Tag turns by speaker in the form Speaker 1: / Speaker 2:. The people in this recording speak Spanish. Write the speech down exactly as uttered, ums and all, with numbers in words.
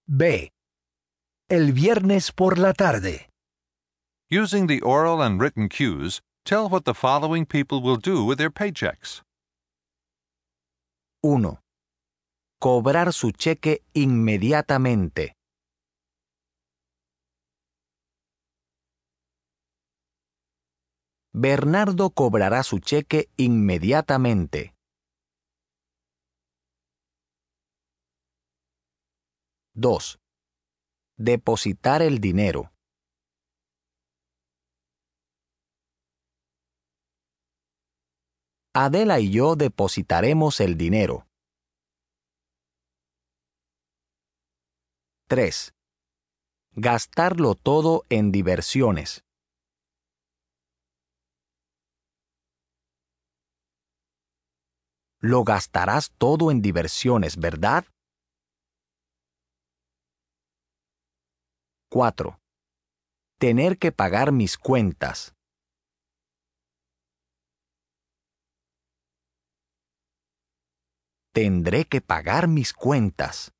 Speaker 1: B. El viernes por la tarde.
Speaker 2: Using the oral and written cues, tell what the following people will do with their paychecks.
Speaker 3: uno. Cobrar su cheque inmediatamente. Bernardo cobrará su cheque inmediatamente. dos. Depositar el dinero. Adela y yo depositaremos el dinero. tres. Gastarlo todo en diversiones. Lo gastarás todo en diversiones, ¿verdad? cuatro. Tener que pagar mis cuentas. Tendré que pagar mis cuentas.